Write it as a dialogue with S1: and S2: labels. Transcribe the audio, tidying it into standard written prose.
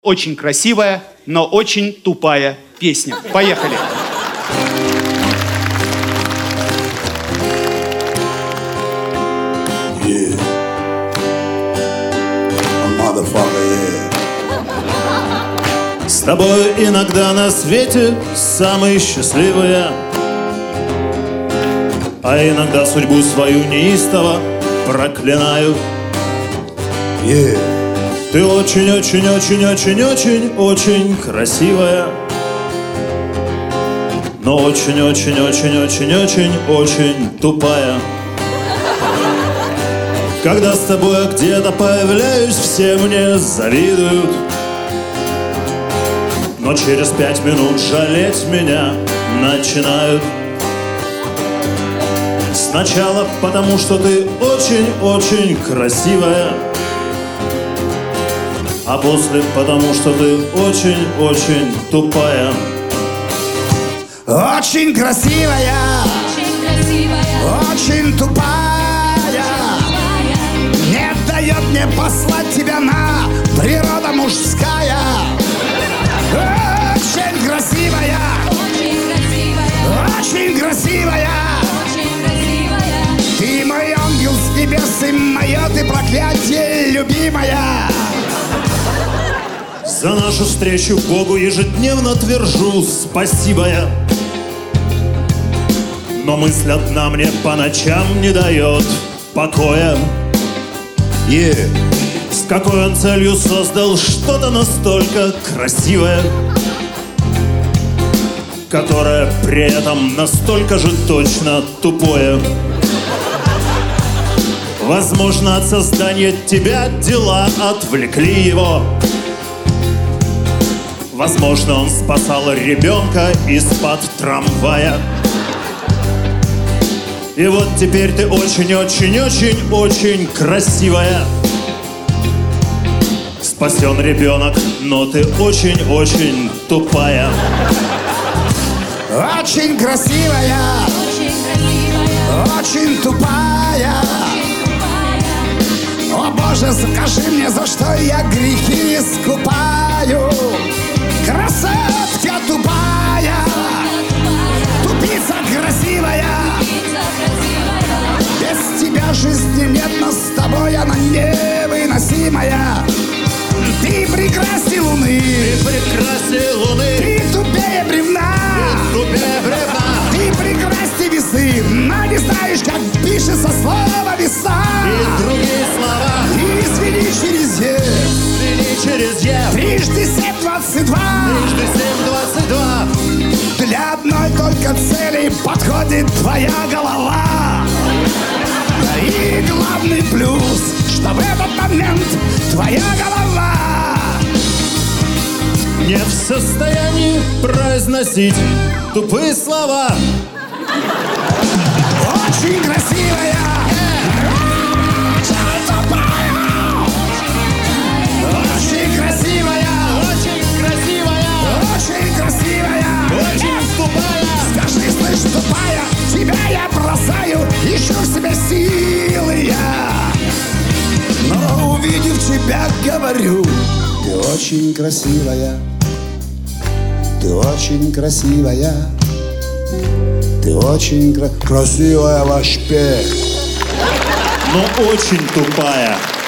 S1: Очень красивая, но очень тупая песня. Поехали.
S2: Yeah. Motherfucker, yeah.
S3: С тобой иногда на свете самый счастливый я, а иногда судьбу свою неистово проклинаю.
S2: Yeah.
S3: Ты очень-очень-очень-очень-очень красивая, но очень-очень-очень-очень-очень тупая. Когда с тобой где-то появляюсь, все мне завидуют, но через 5 минут жалеть меня начинают. Сначала потому, что ты очень-очень красивая, а после потому, что ты очень-очень тупая.
S2: Очень красивая, очень тупая, не дает мне послать тебя на природа мужская. Очень красивая, очень красивая, ты мой ангел с небес и мое ты проклятие, любимая.
S3: За нашу встречу Богу ежедневно твержу спасибо я, но мысль одна мне по ночам не дает покоя.
S2: Yeah.
S3: С какой он целью создал что-то настолько красивое, которое при этом настолько же точно тупое. Возможно, от создания тебя дела отвлекли его. Возможно, он спасал ребенка из-под трамвая. И вот теперь ты очень-очень-очень-очень красивая. Спасен ребенок, но ты очень-очень тупая.
S2: Очень красивая, очень тупая. О Боже, скажи мне, за что я грехи искупаю. Красотка тупая, тупица красивая. Без тебя жизни нет, но с тобой она невыносимая. Ты прекрасней луны, ты тупее бревна, ты прекрасней весы, но не знаешь, как пишется слово веса.
S3: И другие слова.
S2: Извини через Е. Трижды 7-22. Для одной только цели подходит твоя голова. И главный плюс, что в этот момент твоя голова
S3: не в состоянии произносить тупые слова.
S2: очень красивая, очень тупая, очень красивая,
S3: Очень красивая,
S2: очень красивая,
S3: очень тупая.
S2: Скажи, слышь, тупая, тебя я бросаю, ищу в себе силы я. Но увидев тебя, говорю, ты очень красивая, ты очень красивая, ты очень красивая вообще.
S3: Но очень тупая.